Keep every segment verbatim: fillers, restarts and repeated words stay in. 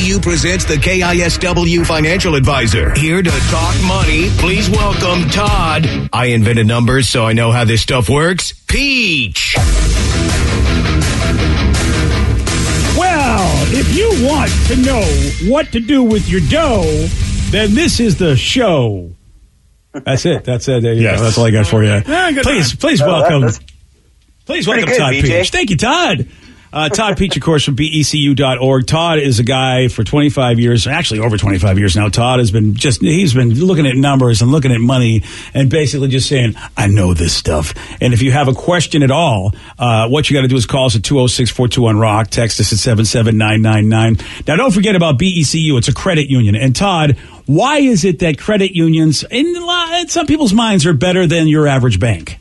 U presents the K I S W Financial Advisor. Here to talk money, please welcome Todd. I invented numbers, so I know how this stuff works. Peach. Well, if you want to know what to do with your dough, then this is the show. That's it. That's it. There you yes. go. That's all I got for you. Yeah, please, please welcome. Oh, please welcome good, Todd B J. Peach. Thank you, Todd. Uh, Todd Peach, of course, from B E C U dot org. Todd is a guy for twenty-five years, actually over twenty-five years now. Todd has been just, he's been looking at numbers and looking at money and basically just saying, I know this stuff. And if you have a question at all, uh, what you got to do is call us at two oh six, four two one, rock. Text us at seven seven nine nine nine. Now, don't forget about B E C U. It's a credit union. And Todd, why is it that credit unions, in, in some people's minds, are better than your average bank?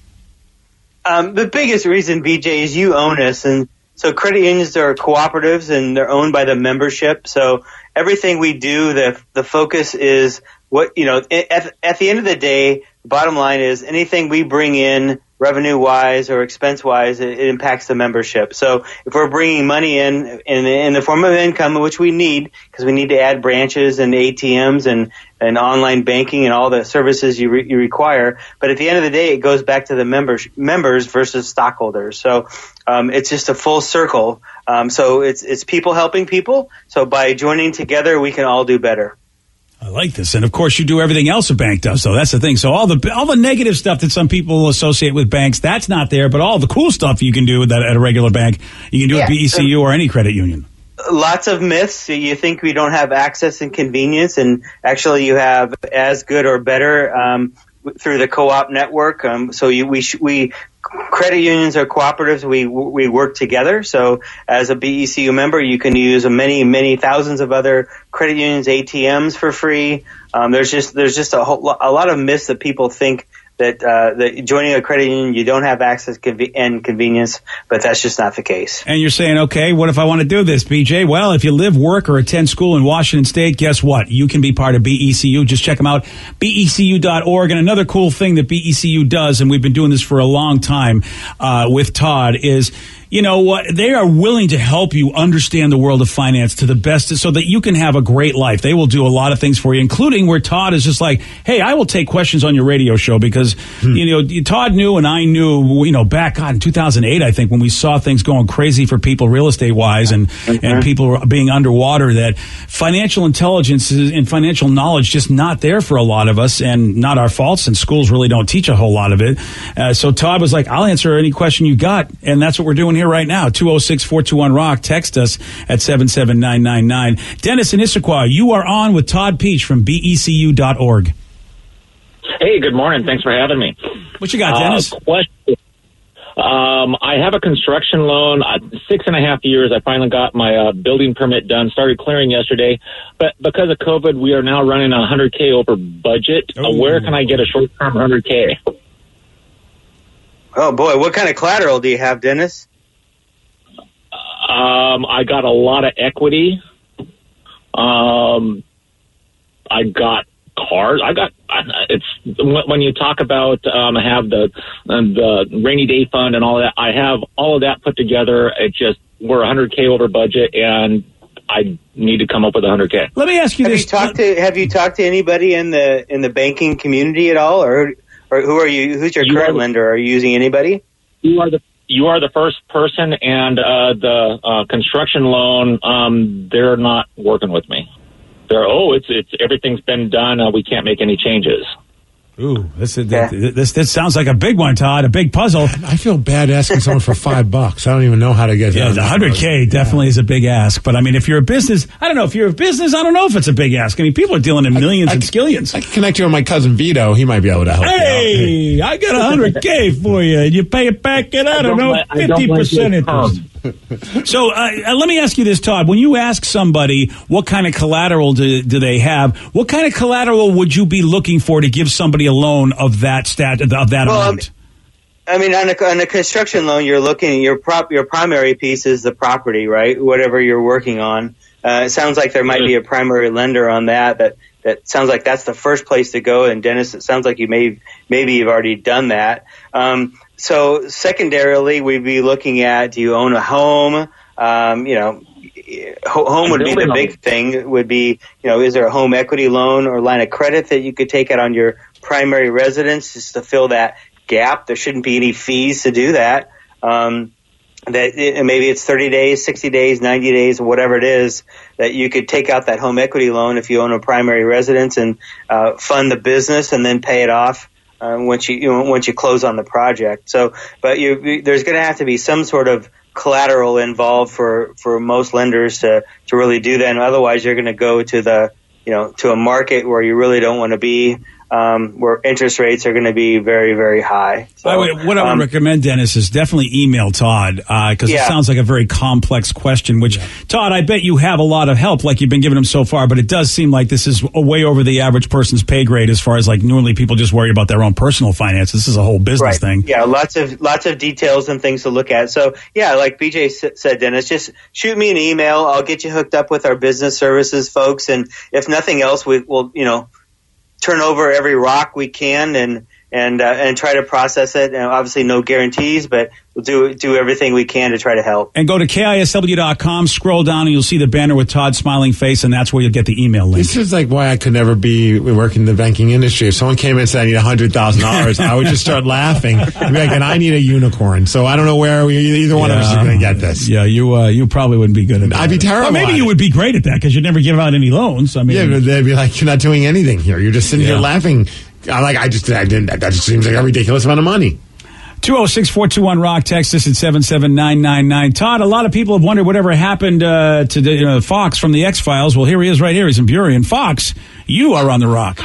Um, the biggest reason, B J, is you own us. And so credit unions are cooperatives and they're owned by the membership. So everything we do, the the focus is what, you know, at, at the end of the day, the bottom line is anything we bring in revenue wise or expense wise, it, it impacts the membership. So if we're bringing money in in, in the form of income, which we need because we need to add branches and A T Ms and, and online banking and all the services you, re, you require. But at the end of the day, it goes back to the members, members versus stockholders. So um, it's just a full circle. Um, so it's it's people helping people. So by joining together, we can all do better. I like this. And of course you do everything else a bank does. So that's the thing. So all the all the negative stuff that some people associate with banks, that's not there, but all the cool stuff you can do that at a regular bank, you can do yeah. at B E C U or any credit union. Lots of myths. You think we don't have access and convenience, and actually you have as good or better um, through the co-op network. Um, so you, we sh- we credit unions are cooperatives. We we work together. So as a B E C U member, you can use many many thousands of other credit unions A T Ms for free. Um, there's just there's just a whole a lot of myths that people think that uh, that joining a credit union you don't have access conve- and convenience, but that's just not the case. And you're saying, okay, what if I want to do this, B J? Well, if you live, work, or attend school in Washington State, guess what? You can be part of B E C U. Just check them out, B E C U dot org. And another cool thing that B E C U does, and we've been doing this for a long time uh, with Todd, is you know what? They are willing to help you understand the world of finance to the best so that you can have a great life. They will do a lot of things for you, including where Todd is just like, hey, I will take questions on your radio show because, hmm. you know, Todd knew and I knew, you know, back God, in two thousand eight, I think, when we saw things going crazy for people real estate wise and, mm-hmm. and people being underwater, that financial intelligence and financial knowledge just not there for a lot of us and not our faults, and schools really don't teach a whole lot of it. Uh, so Todd was like, I'll answer any question you got. And that's what we're doing here right now. two oh six, four two one, rock. Text us at seven seven nine nine nine. Dennis in Issaquah, you are on with Todd Peach from B E C U dot org. Hey, good morning. Thanks for having me. What you got, Dennis? Uh, question. Um, I have a construction loan. Uh, six and a half years. I finally got my uh, building permit done. Started clearing yesterday. But because of COVID, we are now running one hundred K over budget. Uh, where can I get a short-term one hundred K? Oh, boy. What kind of collateral do you have, Dennis? Um, I got a lot of equity. Um, I got cars. I got, it's, when you talk about, um, I have the, the rainy day fund and all that, I have all of that put together. It just, we're one hundred K over budget and I need to come up with one hundred K. Let me ask you have this. You talked to, have you talked to anybody in the, in the banking community at all? Or, or who are you, who's your you current the, lender? Are you using anybody? You are the, You are the first person, and uh, the uh, construction loan, um, they're not working with me. They're, oh, it's it's everything's been done. Uh, we can't make any changes. Ooh, this, yeah. this this sounds like a big one, Todd, a big puzzle. I feel bad asking someone for five bucks. I don't even know how to get yeah, one hundred K definitely yeah. is a big ask. But, I mean, if you're a business, I don't know. If you're a business, I don't know if it's a big ask. I mean, people are dealing in millions I, I, and skillions. I can connect you with my cousin Vito. He might be able to help hey, you out. Hey, I got one hundred K for you. And you pay it back at, I don't, I don't know, fifty percent interest. So uh, let me ask you this, Todd. When you ask somebody what kind of collateral do, do they have, what kind of collateral would you be looking for to give somebody a loan of that stat of that well, amount? I mean, on a, on a construction loan, you're looking your prop your primary piece is the property, right? Whatever you're working on. Uh, it sounds like there might be a primary lender on that. That that sounds like that's the first place to go. And Dennis, it sounds like you may maybe you've already done that. Um, So secondarily, we'd be looking at, do you own a home? Um, you know, home would be the big thing. Would be, you know, is there a home equity loan or line of credit that you could take out on your primary residence just to fill that gap? There shouldn't be any fees to do that. Um, that it, maybe it's thirty days, sixty days, ninety days, whatever it is, that you could take out that home equity loan if you own a primary residence and uh, fund the business and then pay it off uh, once you, you know, once you close on the project. So, but you, there's going to have to be some sort of collateral involved for, for most lenders to, to really do that. And otherwise you're going to go to the, you know, to a market where you really don't want to be, um, where interest rates are going to be very, very high. So, By the way, what I would um, recommend, Dennis, is definitely email Todd, because uh, yeah. it sounds like a very complex question, which, yeah. Todd, I bet you have a lot of help like you've been giving him so far, but it does seem like this is way over the average person's pay grade as far as like normally people just worry about their own personal finances. This is a whole business right. thing. Yeah, lots of lots of details and things to look at. So, yeah, like B J said, Dennis, just shoot me an email. I'll get you hooked up with our business services folks, and if nothing else, we will, you know, turn over every rock we can and and uh, and try to process it. And obviously, no guarantees, but we'll do do everything we can to try to help. And go to K I S W dot com, scroll down, and you'll see the banner with Todd's smiling face, and that's where you'll get the email link. This is like why I could never be working in the banking industry. If someone came in and said I need one hundred thousand dollars, I would just start laughing. I'd be like, and I need a unicorn. So I don't know where we, either one yeah. of us is going to get this. Yeah, you uh, you probably wouldn't be good at that. I'd be terrible. Or maybe you would be great at that because you'd never give out any loans. I mean, yeah, but they'd be like, you're not doing anything here. You're just sitting yeah. here laughing. I like. I just. I didn't. That just seems like a ridiculous amount of money. two oh six, four two one, rock. Text us at seven seven nine nine nine. Todd, a lot of people have wondered whatever happened uh, to the, uh, Fox from the X-Files. Well, here he is right here. He's in Burien. Fox, you are on the rock.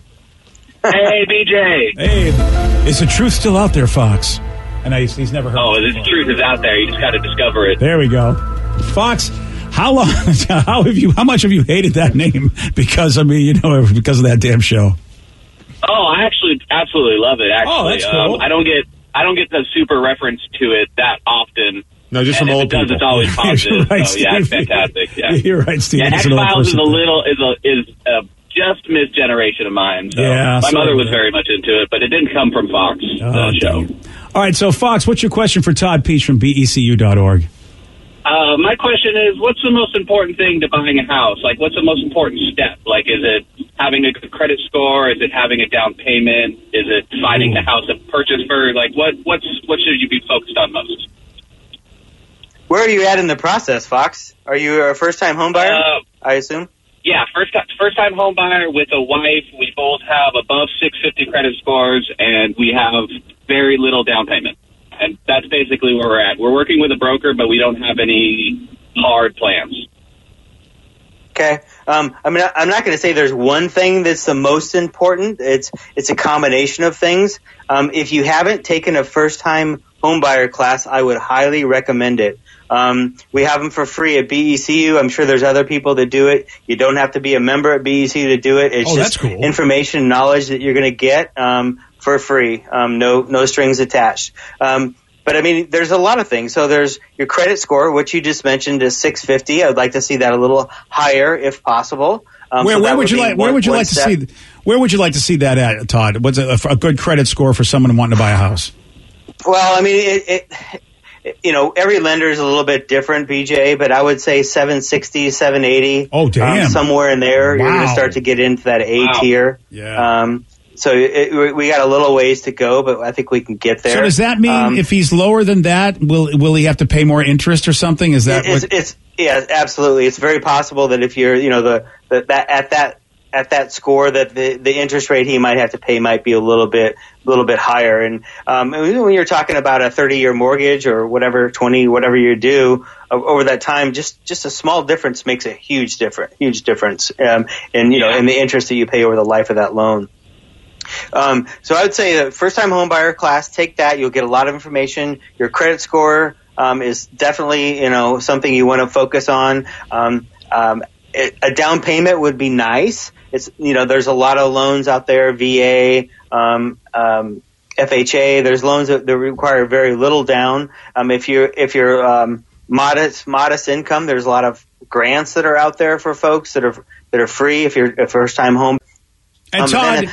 Hey, B J. Hey, is the truth still out there, Fox? And I, he's never heard Oh, of it. the truth is out there. You just got to discover it. There we go. Fox, how long, how have you, how much have you hated that name? Because, I mean, you know, because of that damn show. Oh, I actually absolutely love it. Actually, oh, that's cool. um, I don't get I don't get the super reference to it that often. No, just and from if old it does, people. It's always positive. right, so yeah, it's fantastic. Yeah, you're right, Steve. Yeah, X Files is a little is a is a just missed generation of mine. So yeah, my mother was that. very much into it, but it didn't come from Fox oh, the show. All right, so Fox, what's your question for Todd Peach from B E C U dot org? Uh, my question is, what's the most important thing to buying a house? Like, what's the most important step? Like, is it having a good credit score? Is it having a down payment? Is it finding the house to purchase for? Like, what what's what should you be focused on most? Where are you at in the process, Fox? Are you a first-time home buyer, uh, I assume? Yeah, first first time home buyer with a wife. We both have above six fifty credit scores, and we have very little down payment. And that's basically where we're at. We're working with a broker, but we don't have any hard plans. Okay. Um, I mean, I'm not going to say there's one thing that's the most important. It's it's a combination of things. Um, if you haven't taken a first-time homebuyer class, I would highly recommend it. Um, we have them for free at B E C U. I'm sure there's other people that do it. You don't have to be a member at B E C U to do it. It's oh, just that's cool. information, knowledge that you're going to get um, for free. Um, no no strings attached. Um, but I mean, there's a lot of things. So there's your credit score, which you just mentioned is six fifty. I would like to see that a little higher if possible. Um, where, so where would, would you like? Where one, would you like to see? Where would you like to see that at, Todd? What's a, a good credit score for someone wanting to buy a house? Well, I mean, it, it, you know, every lender is a little bit different, B J, but I would say seven sixty, seven eighty. Oh, damn. Um, somewhere in there. Wow. You're going to start to get into that A wow. tier. Yeah. Um, so it, we got a little ways to go, but I think we can get there. So does that mean um, um, if he's lower than that, will will he have to pay more interest or something? Is that it's, what? It's, yeah, absolutely. It's very possible that if you're, you know, the, the that at that at that score, that the, the interest rate he might have to pay might be a little bit a little bit higher. And um, when you're talking about a thirty-year mortgage or whatever, twenty, whatever you do over that time, just just a small difference makes a huge difference. Huge difference, um, in you know, in the interest that you pay over the life of that loan. Um, so I would say the first-time home buyer class, take that. You'll get a lot of information. Your credit score um, is definitely, you know, something you want to focus on. Um, um, it, a down payment would be nice. It's, you know, there's a lot of loans out there, V A, um, um, F H A. There's loans that, that require very little down. Um, if you're if you're um, modest modest income, there's a lot of grants that are out there for folks that are that are free if you're a first-time home. And um, Todd. and I,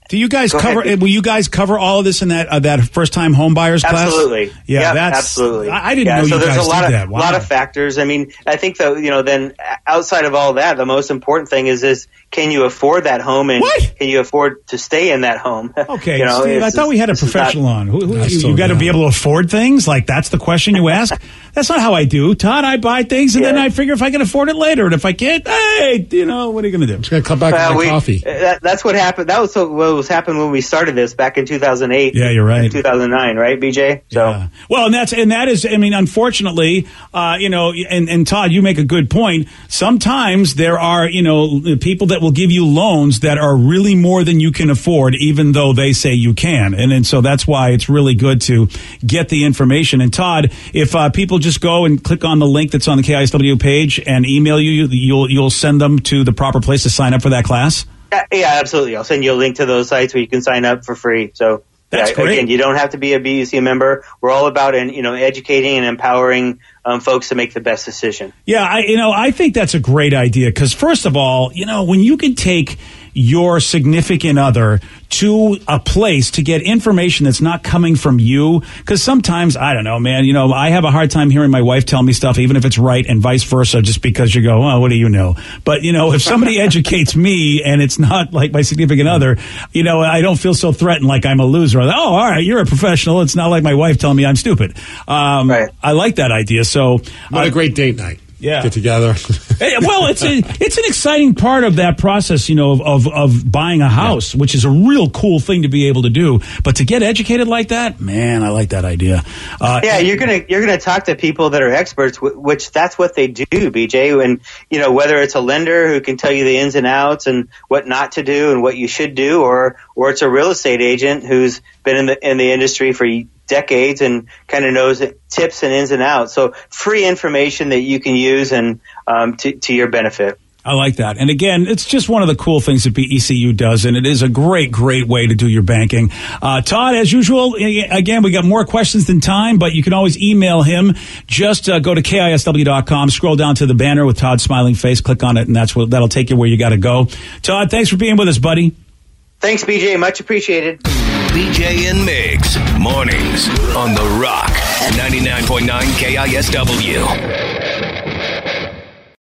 Do you guys Go cover? ahead. Will you guys cover all of this in that uh, that first time home buyers class? Absolutely. Yeah, Yep, that's absolutely. I, I didn't yeah, know so you there's guys a lot did of, that. Wow. lot of factors. I mean, I think that, you know, then outside of all that, the most important thing is is can you afford that home and What? can you afford to stay in that home? Okay, you know, Steve, I it's- thought we had a this is professional not- on. Who, who, That's you so got to be dumb. able to afford things? Like, that's the question you ask? That's not how I do. Todd, I buy things, and Yeah. then I figure if I can afford it later. And if I can't, hey, you know, what are you going to do? Just gonna come back Well, with my we- coffee. That, that's what happened. That was so, what was happened when we started this back in two thousand eight. Yeah, you're right. two thousand nine, right, B J? So. Yeah. Well, and that's and that is, I mean, unfortunately, uh, you know, and, and Todd, you make a good point. Sometimes there are, you know, people that will give you loans that are really more than you can afford, even though they say you can. And and so that's why it's really good to get the information. And Todd, if uh, people just go and click on the link that's on the K I S W page and email you, you'll you'll send them to the proper place to sign up for that class. Yeah, yeah, absolutely. I'll send you a link to those sites where you can sign up for free. So That's yeah, great. Again, you don't have to be a B E C member. We're all about, in, you know, educating and empowering um, folks to make the best decision. Yeah, I, you know, I think that's a great idea because, first of all, you know, when you can take your significant other to a place to get information that's not coming from you, because sometimes, I don't know, man, you know, I have a hard time hearing my wife tell me stuff, even if it's right, and vice versa, just because you go, oh, what do you know? But, you know, if somebody educates me and it's not like my significant other, you know, I don't feel so threatened like I'm a loser. Oh, all right, you're a professional. It's not like my wife telling me I'm stupid. Um, Right. I like that idea. So, What uh, a great date night. Yeah. Get together. Hey, well, it's a, it's an exciting part of that process, you know, of, of, of buying a house, which is a real cool thing to be able to do. But to get educated like that, man, I like that idea. Uh, Yeah, you're gonna you're gonna talk to people that are experts, wh- which that's what they do, B J. And you know, whether it's a lender who can tell you the ins and outs and what not to do and what you should do, or or it's a real estate agent who's been in the in the industry for decades and kind of knows it, tips and ins and outs. So free information that you can use and um, to to your benefit. I like that. And again, it's just one of the cool things that B E C U does, and it is a great, great way to do your banking. Uh, Todd, as usual, again, we got more questions than time, but you can always email him. Just uh, go to K I S W dot com, scroll down to the banner with Todd's smiling face, click on it, and that's what that'll take you where you got to go. Todd, thanks for being with us, buddy. Thanks, B J. Much appreciated. B J and Migs, mornings on The Rock, ninety-nine point nine K I S W.